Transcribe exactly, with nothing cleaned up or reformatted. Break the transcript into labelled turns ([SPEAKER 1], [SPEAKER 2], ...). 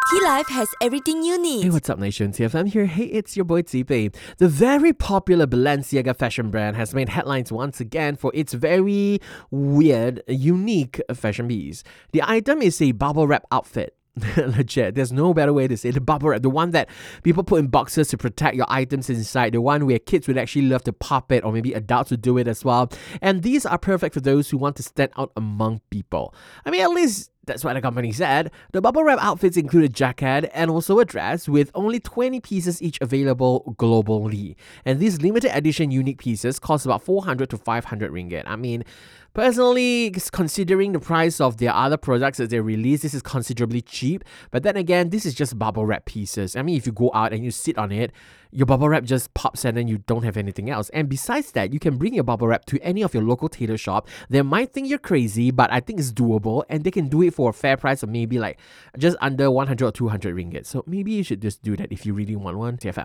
[SPEAKER 1] T-Life has everything you need.
[SPEAKER 2] Hey, what's up, Nation? T F M here. Hey, it's your boy Zipe. The very popular Balenciaga fashion brand has made headlines once again for its very weird, unique fashion piece. The item is a bubble wrap outfit. Legit, there's no better way to say it. The bubble wrap, the one that people put in boxes to protect your items inside, the one where kids would actually love to pop it, or maybe adults would do it as well. And these are perfect for those who want to stand out among people. I mean, at least that's what the company said. The bubble wrap outfits include a jacket and also a dress, with only twenty pieces each available globally. And these limited edition unique pieces cost about four hundred to five hundred ringgit. I mean, personally, considering the price of their other products that they release, this is considerably cheap. But then again, this is just bubble wrap pieces. I mean, if you go out and you sit on it, your bubble wrap just pops and then you don't have anything else. And besides that, you can bring your bubble wrap to any of your local tailor shop. They might think you're crazy, but I think it's doable, and they can do it for a fair price of maybe like just under one hundred or two hundred ringgit. So maybe you should just do that if you really want one. T F M.